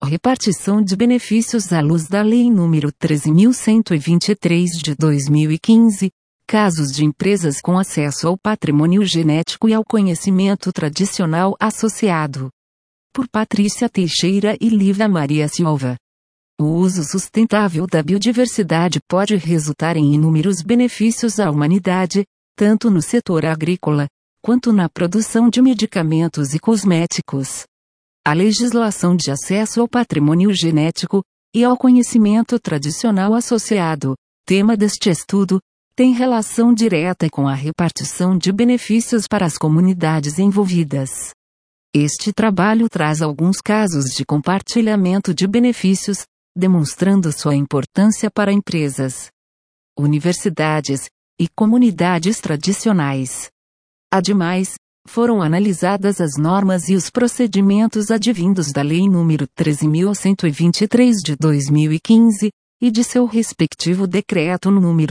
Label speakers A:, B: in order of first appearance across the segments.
A: Repartição de benefícios à luz da Lei nº 13.123 de 2015, casos de empresas com acesso ao patrimônio genético e ao conhecimento tradicional associado. Por Patrícia Teixeira e Lívia Maria Silva. O uso sustentável da biodiversidade pode resultar em inúmeros benefícios à humanidade, tanto no setor agrícola, quanto na produção de medicamentos e cosméticos. A legislação de acesso ao patrimônio genético e ao conhecimento tradicional associado, tema deste estudo, tem relação direta com a repartição de benefícios para as comunidades envolvidas. Este trabalho traz alguns casos de compartilhamento de benefícios, demonstrando sua importância para empresas, universidades e comunidades tradicionais. Ademais, foram analisadas as normas e os procedimentos advindos da Lei nº 13.123 de 2015, e de seu respectivo decreto nº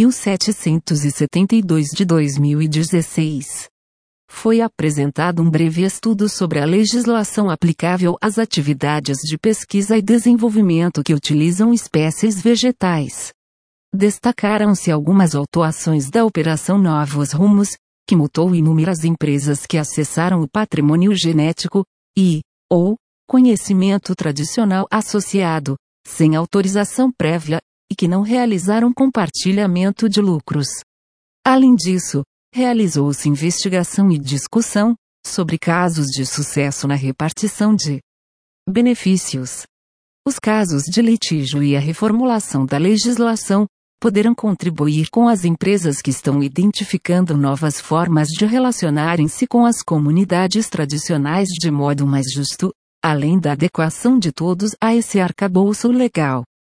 A: 8.772 de 2016. Foi apresentado um breve estudo sobre a legislação aplicável às atividades de pesquisa e desenvolvimento que utilizam espécies vegetais. Destacaram-se algumas autuações da Operação Novos Rumos, que multou inúmeras empresas que acessaram o patrimônio genético ou conhecimento tradicional associado, sem autorização prévia, e que não realizaram compartilhamento de lucros. Além disso, realizou-se investigação e discussão sobre casos de sucesso na repartição de benefícios. Os casos de litígio e a reformulação da legislação poderão contribuir com as empresas que estão identificando novas formas de relacionarem-se com as comunidades tradicionais de modo mais justo, além da adequação de todos a esse arcabouço legal.